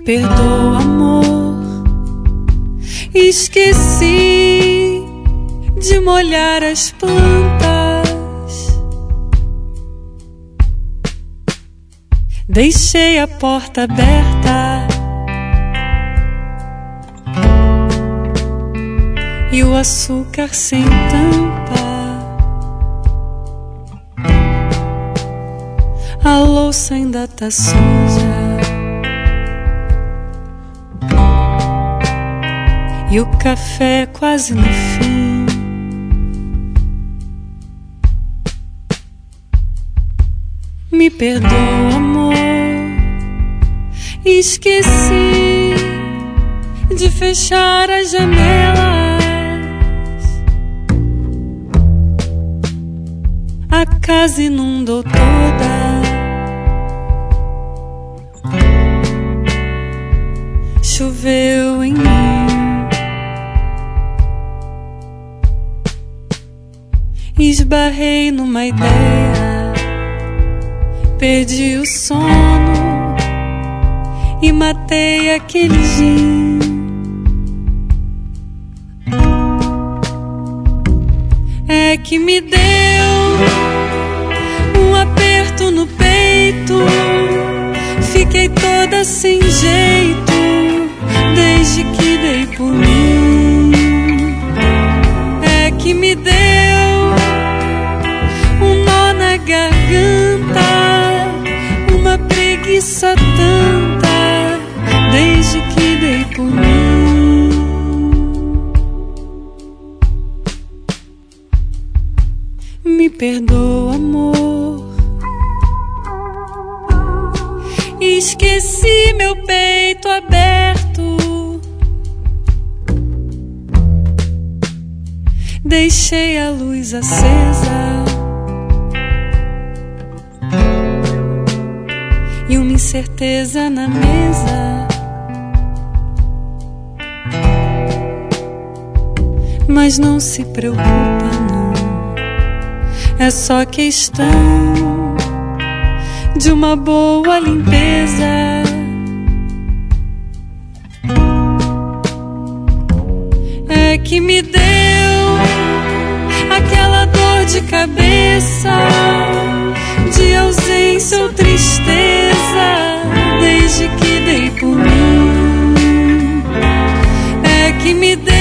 perdoa, amor. Esqueci de molhar as plantas. Deixei a porta aberta e o açúcar sem tampa. A louça ainda tá suja e o café quase no fim. Me perdoa, amor. Esqueci de fechar as janelas. A casa inundou toda. Choveu em mim. Esbarrei numa ideia, perdi o sono e matei aquele gin. É que me deu um aperto no peito, fiquei toda sem jeito desde que dei por mim. É que me deu um nó na garganta, uma preguiça tanta desde que dei por mim. Me perdoa, amor. Esqueci meu peito aberto, deixei a luz acesa e uma incerteza na mesa. Mas não se preocupa, não, é só questão de uma boa limpeza. É que me deu aquela dor de cabeça, de ausência ou tristeza desde que dei por mim. É que me deu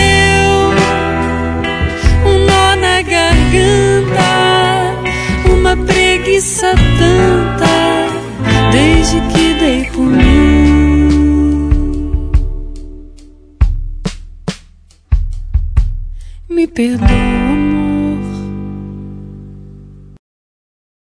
um nó na garganta, uma preguiça tanta desde que dei por mim. Me perdoa.